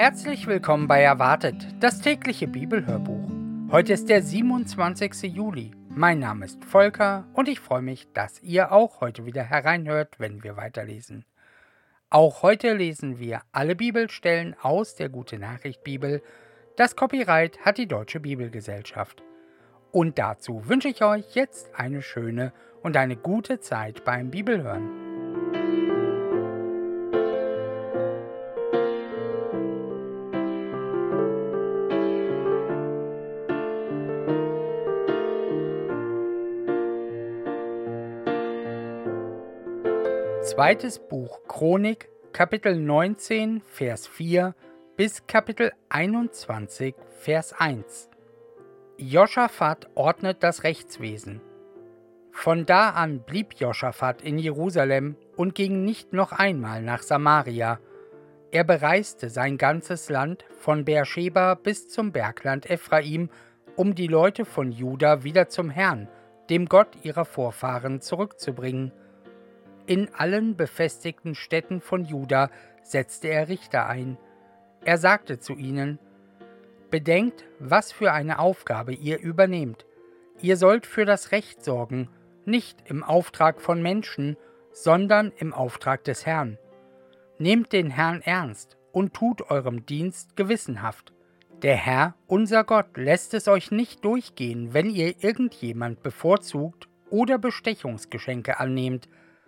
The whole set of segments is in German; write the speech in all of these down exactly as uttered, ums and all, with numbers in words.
Herzlich willkommen bei Erwartet, das tägliche Bibelhörbuch. Heute ist der siebenundzwanzigste Juli. Mein Name ist Volker und ich freue mich, dass ihr auch heute wieder hereinhört, wenn wir weiterlesen. Auch heute lesen wir alle Bibelstellen aus der Gute-Nachricht-Bibel. Das Copyright hat die Deutsche Bibelgesellschaft. Und dazu wünsche ich euch jetzt eine schöne und eine gute Zeit beim Bibelhören. Zweites Buch Chronik, Kapitel neunzehn, Vers vier bis Kapitel einundzwanzig, Vers eins. Josaphat ordnet das Rechtswesen. Von da an blieb Josaphat in Jerusalem und ging nicht noch einmal nach Samaria. Er bereiste sein ganzes Land von Beerscheba bis zum Bergland Ephraim, um die Leute von Juda wieder zum Herrn, dem Gott ihrer Vorfahren, zurückzubringen. In allen befestigten Städten von Juda setzte er Richter ein. Er sagte zu ihnen: Bedenkt, was für eine Aufgabe ihr übernehmt. Ihr sollt für das Recht sorgen, nicht im Auftrag von Menschen, sondern im Auftrag des Herrn. Nehmt den Herrn ernst und tut eurem Dienst gewissenhaft. Der Herr, unser Gott, lässt es euch nicht durchgehen, wenn ihr irgendjemand bevorzugt oder Bestechungsgeschenke annehmt.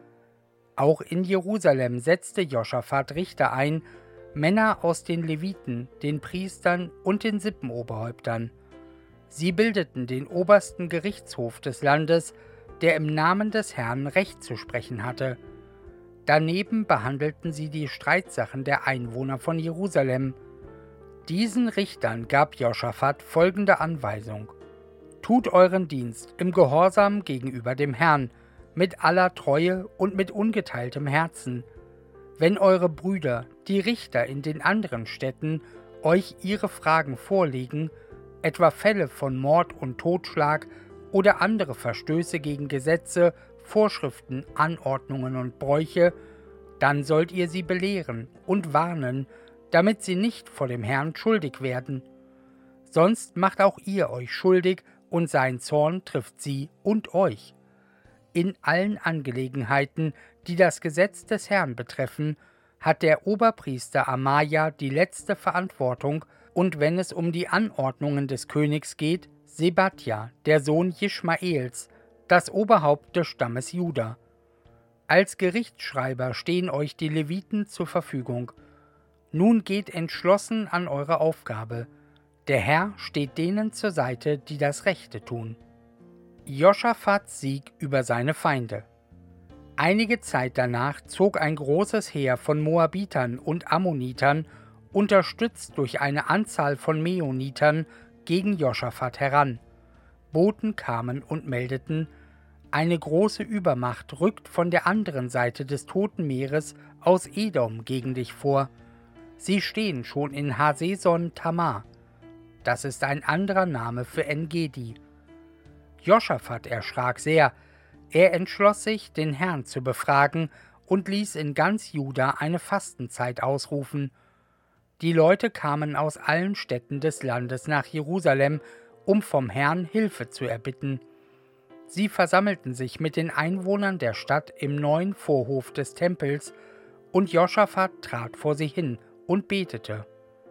Auch in Jerusalem setzte Josaphat Richter ein, Männer aus den Leviten, den Priestern und den Sippenoberhäuptern. Sie bildeten den obersten Gerichtshof des Landes, der im Namen des Herrn Recht zu sprechen hatte. Daneben behandelten sie die Streitsachen der Einwohner von Jerusalem. Diesen Richtern gab Josaphat folgende Anweisung: Tut euren Dienst im Gehorsam gegenüber dem Herrn, mit aller Treue und mit ungeteiltem Herzen. Wenn eure Brüder, die Richter in den anderen Städten, euch ihre Fragen vorlegen, etwa Fälle von Mord und Totschlag oder andere Verstöße gegen Gesetze, Vorschriften, Anordnungen und Bräuche, dann sollt ihr sie belehren und warnen, damit sie nicht vor dem Herrn schuldig werden. Sonst macht auch ihr euch schuldig und sein Zorn trifft sie und euch. In allen Angelegenheiten, die das Gesetz des Herrn betreffen, hat der Oberpriester Amaja die letzte Verantwortung, und wenn es um die Anordnungen des Königs geht, Sebadja, der Sohn Jischmaels, das Oberhaupt des Stammes Juda. Als Gerichtsschreiber stehen euch die Leviten zur Verfügung. Nun geht entschlossen an eure Aufgabe. Der Herr steht denen zur Seite, die das Rechte tun. Josaphats Sieg über seine Feinde. Einige Zeit danach zog ein großes Heer von Moabitern und Ammonitern, unterstützt durch eine Anzahl von Meonitern, gegen Josaphat heran. Boten kamen und meldeten: Eine große Übermacht rückt von der anderen Seite des Toten Meeres aus Edom gegen dich vor. Sie stehen schon in Haseson Tamar. Das ist ein anderer Name für En-Gedi. Josaphat erschrak sehr. Er entschloss sich, den Herrn zu befragen und ließ in ganz Juda eine Fastenzeit ausrufen. Die Leute kamen aus allen Städten des Landes nach Jerusalem, um vom Herrn Hilfe zu erbitten. Sie versammelten sich mit den Einwohnern der Stadt im neuen Vorhof des Tempels, und Josaphat trat vor sie hin und betete: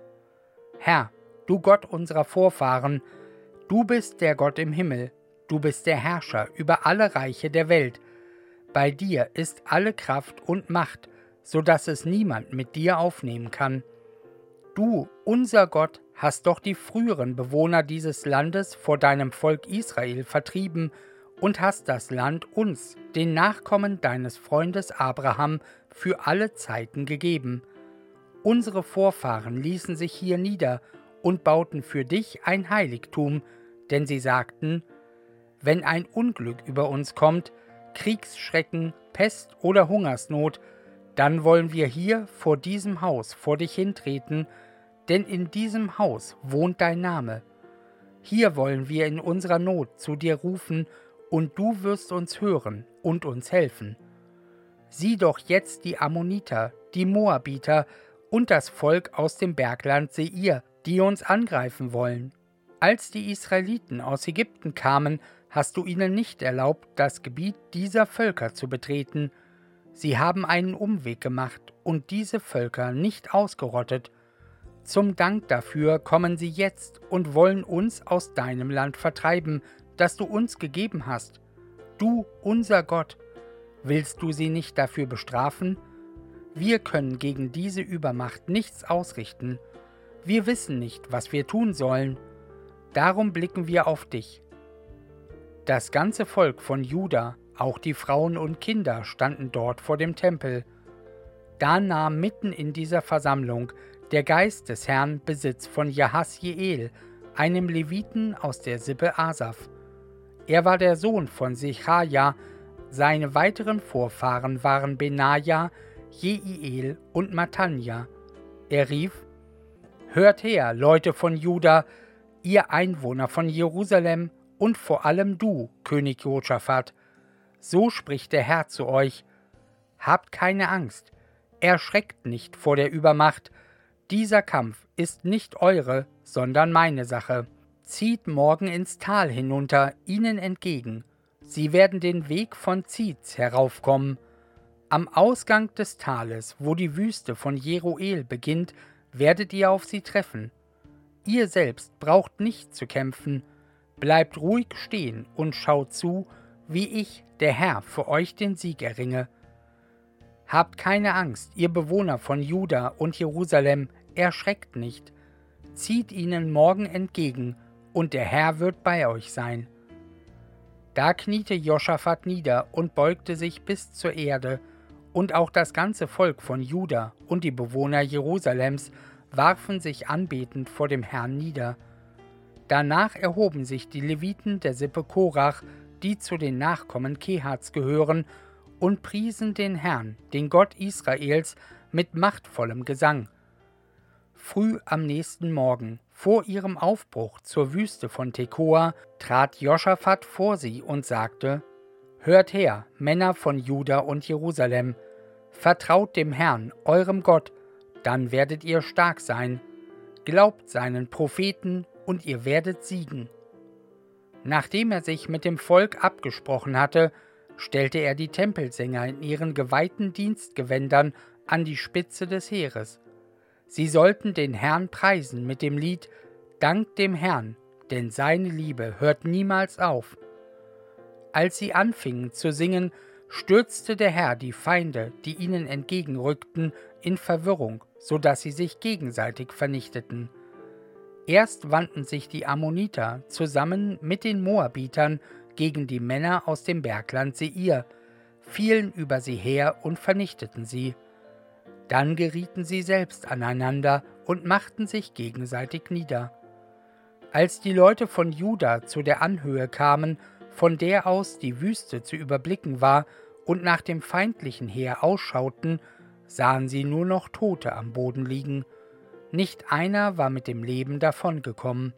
Herr, du Gott unserer Vorfahren, du bist der Gott im Himmel. Du bist der Herrscher über alle Reiche der Welt. Bei dir ist alle Kraft und Macht, so dass es niemand mit dir aufnehmen kann. Du, unser Gott, hast doch die früheren Bewohner dieses Landes vor deinem Volk Israel vertrieben und hast das Land uns, den Nachkommen deines Freundes Abraham, für alle Zeiten gegeben. Unsere Vorfahren ließen sich hier nieder und bauten für dich ein Heiligtum, denn sie sagten: Wenn ein Unglück über uns kommt, Kriegsschrecken, Pest oder Hungersnot, dann wollen wir hier vor diesem Haus vor dich hintreten, denn in diesem Haus wohnt dein Name. Hier wollen wir in unserer Not zu dir rufen, und du wirst uns hören und uns helfen. Sieh doch jetzt die Ammoniter, die Moabiter und das Volk aus dem Bergland Seir, die uns angreifen wollen. Als die Israeliten aus Ägypten kamen, hast du ihnen nicht erlaubt, das Gebiet dieser Völker zu betreten. Sie haben einen Umweg gemacht und diese Völker nicht ausgerottet. Zum Dank dafür kommen sie jetzt und wollen uns aus deinem Land vertreiben, das du uns gegeben hast. Du, unser Gott, willst du sie nicht dafür bestrafen? Wir können gegen diese Übermacht nichts ausrichten. Wir wissen nicht, was wir tun sollen. Darum blicken wir auf dich. Das ganze Volk von Juda, auch die Frauen und Kinder, standen dort vor dem Tempel. Da nahm mitten in dieser Versammlung der Geist des Herrn Besitz von Jahasjeel, einem Leviten aus der Sippe Asaf. Er war der Sohn von Sechaja, seine weiteren Vorfahren waren Benaja, Jeiel und Matanja. Er rief: Hört her, Leute von Juda, ihr Einwohner von Jerusalem und vor allem du, König Josaphat. So spricht der Herr zu euch: Habt keine Angst, erschreckt nicht vor der Übermacht. Dieser Kampf ist nicht eure, sondern meine Sache. Zieht morgen ins Tal hinunter, ihnen entgegen. Sie werden den Weg von Ziz heraufkommen. Am Ausgang des Tales, wo die Wüste von Jeruel beginnt, werdet ihr auf sie treffen. Ihr selbst braucht nicht zu kämpfen. Bleibt ruhig stehen und schaut zu, wie ich, der Herr, für euch den Sieg erringe. Habt keine Angst, ihr Bewohner von Juda und Jerusalem, erschreckt nicht. Zieht ihnen morgen entgegen, und der Herr wird bei euch sein. Da kniete Josaphat nieder und beugte sich bis zur Erde, und auch das ganze Volk von Juda und die Bewohner Jerusalems warfen sich anbetend vor dem Herrn nieder. Danach erhoben sich die Leviten der Sippe Korach, die zu den Nachkommen Kehats gehören, und priesen den Herrn, den Gott Israels, mit machtvollem Gesang. Früh am nächsten Morgen, vor ihrem Aufbruch zur Wüste von Tekoa, trat Josaphat vor sie und sagte: Hört her, Männer von Juda und Jerusalem, vertraut dem Herrn, eurem Gott, dann werdet ihr stark sein. Glaubt seinen Propheten, und ihr werdet siegen. Nachdem er sich mit dem Volk abgesprochen hatte, stellte er die Tempelsänger in ihren geweihten Dienstgewändern an die Spitze des Heeres. Sie sollten den Herrn preisen mit dem Lied Dank dem Herrn, denn seine Liebe hört niemals auf. Als sie anfingen zu singen, stürzte der Herr die Feinde, die ihnen entgegenrückten, in Verwirrung, so dass sie sich gegenseitig vernichteten. Erst wandten sich die Ammoniter zusammen mit den Moabitern gegen die Männer aus dem Bergland Seir, fielen über sie her und vernichteten sie. Dann gerieten sie selbst aneinander und machten sich gegenseitig nieder. Als die Leute von Juda zu der Anhöhe kamen, von der aus die Wüste zu überblicken war, und nach dem feindlichen Heer ausschauten, sahen sie nur noch Tote am Boden liegen. Nicht einer war mit dem Leben davongekommen.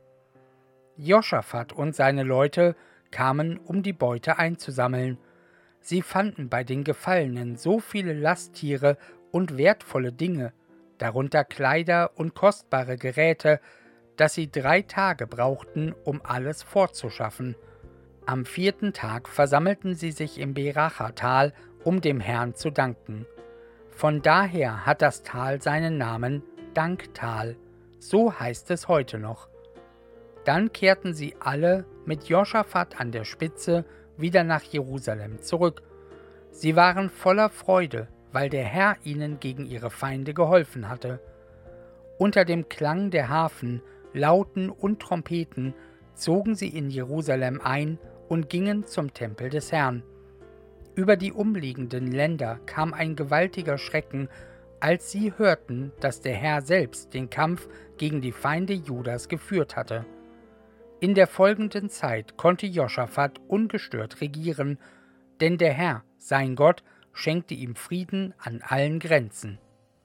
Josaphat und seine Leute kamen, um die Beute einzusammeln. Sie fanden bei den Gefallenen so viele Lasttiere und wertvolle Dinge, darunter Kleider und kostbare Geräte, dass sie drei Tage brauchten, um alles fortzuschaffen. Am vierten Tag versammelten sie sich im Beracha-Tal, um dem Herrn zu danken. Von daher hat das Tal seinen Namen Danktal, so heißt es heute noch. Dann kehrten sie alle mit Josaphat an der Spitze wieder nach Jerusalem zurück. Sie waren voller Freude, weil der Herr ihnen gegen ihre Feinde geholfen hatte. Unter dem Klang der Harfen, Lauten und Trompeten zogen sie in Jerusalem ein und gingen zum Tempel des Herrn. Über die umliegenden Länder kam ein gewaltiger Schrecken, als sie hörten, dass der Herr selbst den Kampf gegen die Feinde Judas geführt hatte. In der folgenden Zeit konnte Josaphat ungestört regieren, denn der Herr, sein Gott, schenkte ihm Frieden an allen Grenzen.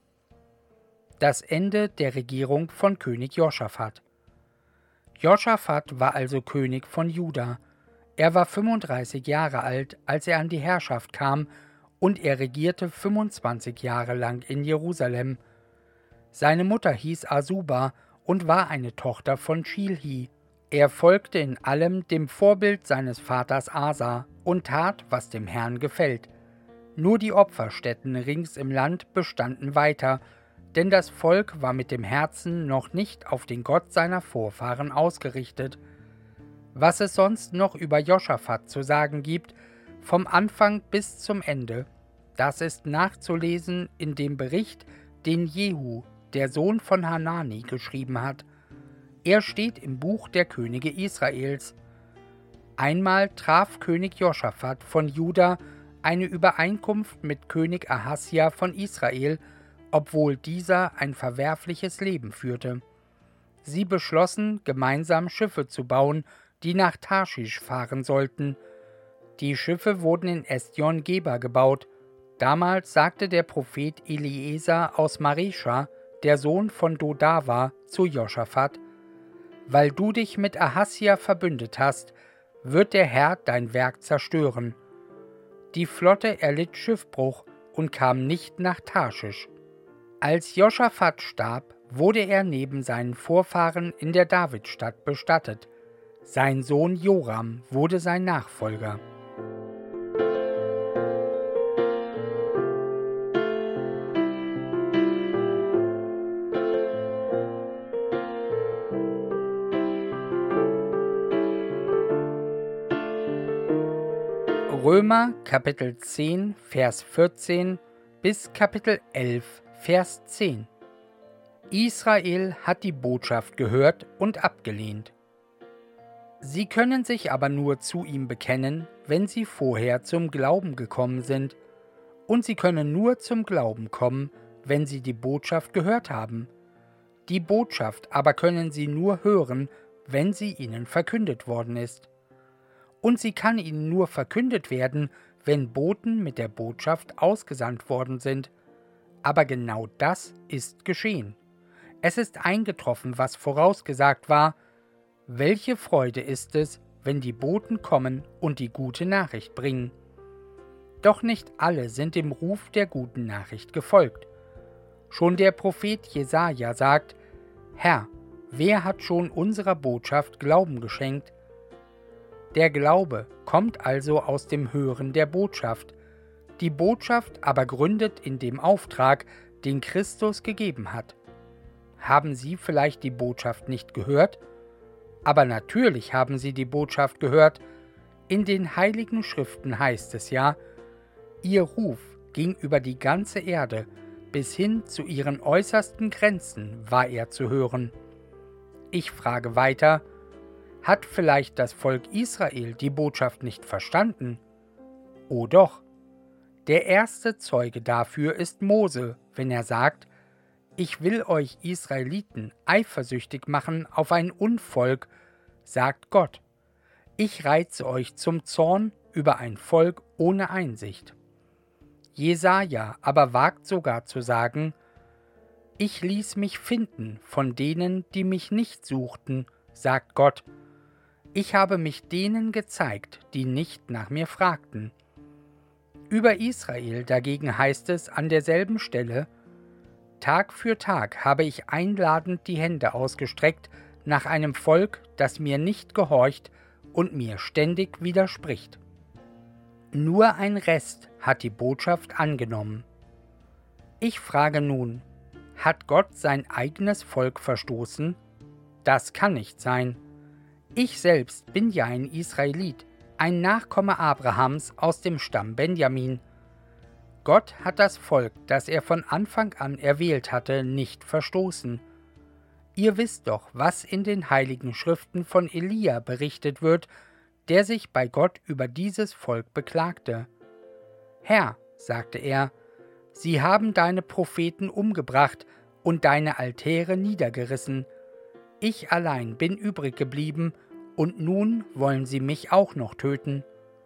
Das Ende der Regierung von König Josaphat. Josaphat war also König von Juda. Er war fünfunddreißig Jahre alt, als er an die Herrschaft kam, und er regierte fünfundzwanzig Jahre lang in Jerusalem. Seine Mutter hieß Asuba und war eine Tochter von Schilhi. Er folgte in allem dem Vorbild seines Vaters Asa und tat, was dem Herrn gefällt. Nur die Opferstätten rings im Land bestanden weiter, denn das Volk war mit dem Herzen noch nicht auf den Gott seiner Vorfahren ausgerichtet. Was es sonst noch über Joschafat zu sagen gibt, vom Anfang bis zum Ende, das ist nachzulesen in dem Bericht, den Jehu, der Sohn von Hanani, geschrieben hat. Er steht im Buch der Könige Israels. Einmal traf König Joschafat von Juda eine Übereinkunft mit König Ahasja von Israel, obwohl dieser ein verwerfliches Leben führte. Sie beschlossen, gemeinsam Schiffe zu bauen, die nach Tarschisch fahren sollten. Die Schiffe wurden in Esjon Geber gebaut. Damals sagte der Prophet Eliezer aus Marescha, der Sohn von Dodava, zu Joschafat: Weil du dich mit Ahasja verbündet hast, wird der Herr dein Werk zerstören. Die Flotte erlitt Schiffbruch und kam nicht nach Tarschisch. Als Joschafat starb, wurde er neben seinen Vorfahren in der Davidstadt bestattet. Sein Sohn Joram wurde sein Nachfolger. Römer Kapitel zehn, Vers vierzehn bis Kapitel elf, Vers zehn. Israel hat die Botschaft gehört und abgelehnt. Sie können sich aber nur zu ihm bekennen, wenn sie vorher zum Glauben gekommen sind. Und sie können nur zum Glauben kommen, wenn sie die Botschaft gehört haben. Die Botschaft aber können sie nur hören, wenn sie ihnen verkündet worden ist. Und sie kann ihnen nur verkündet werden, wenn Boten mit der Botschaft ausgesandt worden sind. Aber genau das ist geschehen. Es ist eingetroffen, was vorausgesagt war. Welche Freude ist es, wenn die Boten kommen und die gute Nachricht bringen. Doch nicht alle sind dem Ruf der guten Nachricht gefolgt. Schon der Prophet Jesaja sagt: Herr, wer hat schon unserer Botschaft Glauben geschenkt? Der Glaube kommt also aus dem Hören der Botschaft. Die Botschaft aber gründet in dem Auftrag, den Christus gegeben hat. Haben Sie vielleicht die Botschaft nicht gehört? Aber natürlich haben Sie die Botschaft gehört. In den Heiligen Schriften heißt es ja: Ihr Ruf ging über die ganze Erde, bis hin zu ihren äußersten Grenzen war er zu hören. Ich frage weiter: Hat vielleicht das Volk Israel die Botschaft nicht verstanden? Oh doch. Der erste Zeuge dafür ist Mose, wenn er sagt: Ich will euch Israeliten eifersüchtig machen auf ein Unvolk, sagt Gott. Ich reize euch zum Zorn über ein Volk ohne Einsicht. Jesaja aber wagt sogar zu sagen: Ich ließ mich finden von denen, die mich nicht suchten, sagt Gott. Ich habe mich denen gezeigt, die nicht nach mir fragten. Über Israel dagegen heißt es an derselben Stelle: Tag für Tag habe ich einladend die Hände ausgestreckt nach einem Volk, das mir nicht gehorcht und mir ständig widerspricht. Nur ein Rest hat die Botschaft angenommen. Ich frage nun: Hat Gott sein eigenes Volk verstoßen? Das kann nicht sein. Ich selbst bin ja ein Israelit, ein Nachkomme Abrahams aus dem Stamm Benjamin. Gott hat das Volk, das er von Anfang an erwählt hatte, nicht verstoßen. Ihr wisst doch, was in den Heiligen Schriften von Elia berichtet wird, der sich bei Gott über dieses Volk beklagte. Herr, sagte er, sie haben deine Propheten umgebracht und deine Altäre niedergerissen. Ich allein bin übrig geblieben, und nun wollen sie mich auch noch töten.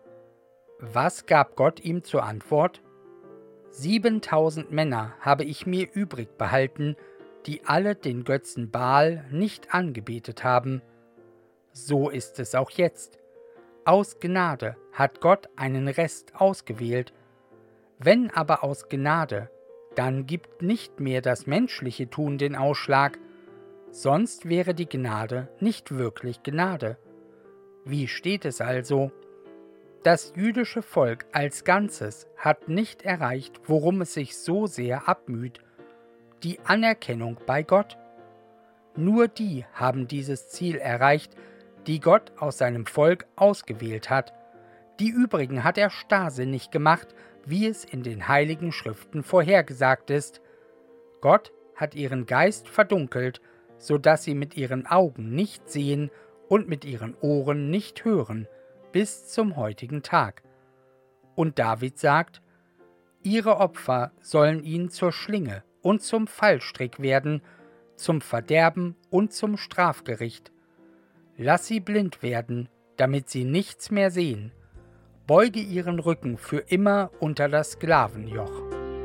Was gab Gott ihm zur Antwort? Siebentausend Männer habe ich mir übrig behalten, die alle den Götzen Baal nicht angebetet haben. So ist es auch jetzt. Aus Gnade hat Gott einen Rest ausgewählt. Wenn aber aus Gnade, dann gibt nicht mehr das menschliche Tun den Ausschlag, sonst wäre die Gnade nicht wirklich Gnade. Wie steht es also? Das jüdische Volk als Ganzes hat nicht erreicht, worum es sich so sehr abmüht, die Anerkennung bei Gott. Nur die haben dieses Ziel erreicht, die Gott aus seinem Volk ausgewählt hat. Die übrigen hat er starrsinnig gemacht, wie es in den heiligen Schriften vorhergesagt ist. Gott hat ihren Geist verdunkelt, so dass sie mit ihren Augen nicht sehen und mit ihren Ohren nicht hören, bis zum heutigen Tag. Und David sagt, ihre Opfer sollen ihnen zur Schlinge und zum Fallstrick werden, zum Verderben und zum Strafgericht. Lass sie blind werden, damit sie nichts mehr sehen. Beuge ihren Rücken für immer unter das Sklavenjoch.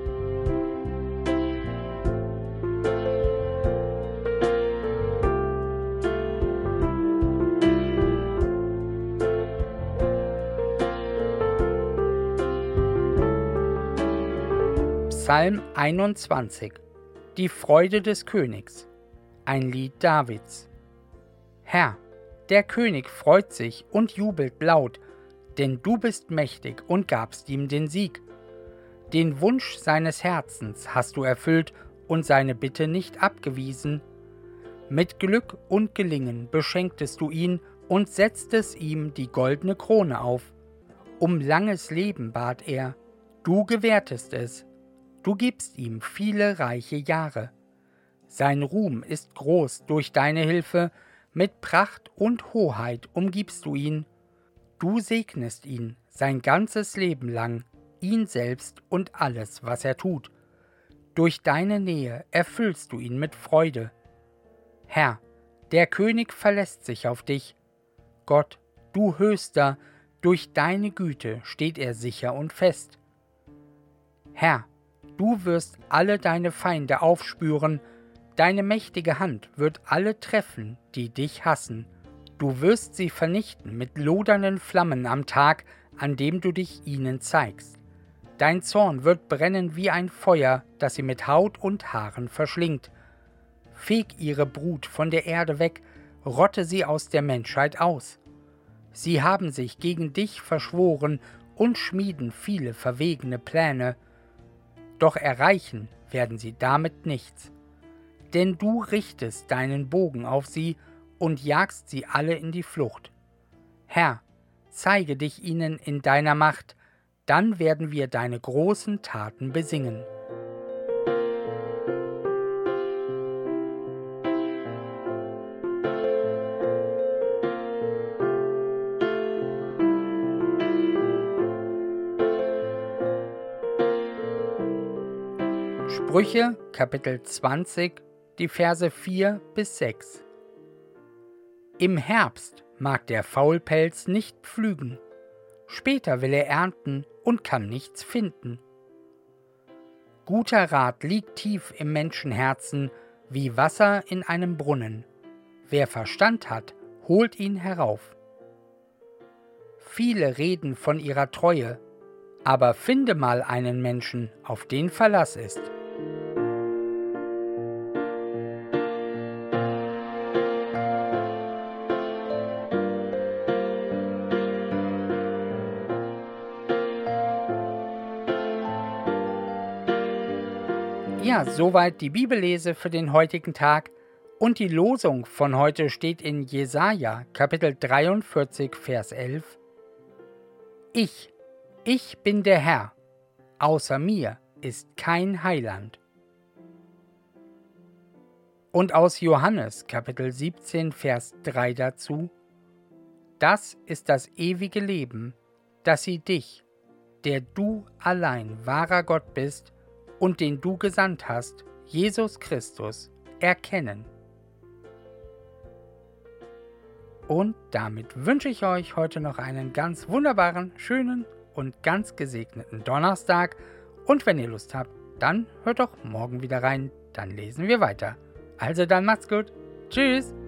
Psalm einundzwanzig. Die Freude des Königs. Ein Lied Davids. Herr, der König freut sich und jubelt laut, denn du bist mächtig und gabst ihm den Sieg. Den Wunsch seines Herzens hast du erfüllt und seine Bitte nicht abgewiesen. Mit Glück und Gelingen beschenktest du ihn und setztest ihm die goldene Krone auf. Um langes Leben bat er, du gewährtest es. Du gibst ihm viele reiche Jahre. Sein Ruhm ist groß durch deine Hilfe, mit Pracht und Hoheit umgibst du ihn. Du segnest ihn sein ganzes Leben lang, ihn selbst und alles, was er tut. Durch deine Nähe erfüllst du ihn mit Freude. Herr, der König verlässt sich auf dich. Gott, du Höchster, durch deine Güte steht er sicher und fest. Herr, du wirst alle deine Feinde aufspüren, deine mächtige Hand wird alle treffen, die dich hassen. Du wirst sie vernichten mit lodernden Flammen am Tag, an dem du dich ihnen zeigst. Dein Zorn wird brennen wie ein Feuer, das sie mit Haut und Haaren verschlingt. Feg ihre Brut von der Erde weg, rotte sie aus der Menschheit aus. Sie haben sich gegen dich verschworen und schmieden viele verwegene Pläne. Doch erreichen werden sie damit nichts. Denn du richtest deinen Bogen auf sie und jagst sie alle in die Flucht. Herr, zeige dich ihnen in deiner Macht, dann werden wir deine großen Taten besingen. Sprüche, Kapitel zwanzig, die Verse vier bis sechs. Im Herbst mag der Faulpelz nicht pflügen, später will er ernten und kann nichts finden. Guter Rat liegt tief im Menschenherzen, wie Wasser in einem Brunnen. Wer Verstand hat, holt ihn herauf. Viele reden von ihrer Treue, aber finde mal einen Menschen, auf den Verlass ist. Ja, soweit die Bibellese für den heutigen Tag und die Losung von heute steht in Jesaja, Kapitel dreiundvierzig, Vers elf. Ich, ich bin der Herr, außer mir ist kein Heiland. Und aus Johannes, Kapitel siebzehn, Vers drei dazu. Das ist das ewige Leben, dass sie dich, der du allein wahrer Gott bist, und den du gesandt hast, Jesus Christus, erkennen. Und damit wünsche ich euch heute noch einen ganz wunderbaren, schönen und ganz gesegneten Donnerstag. Und wenn ihr Lust habt, dann hört doch morgen wieder rein, dann lesen wir weiter. Also dann macht's gut. Tschüss!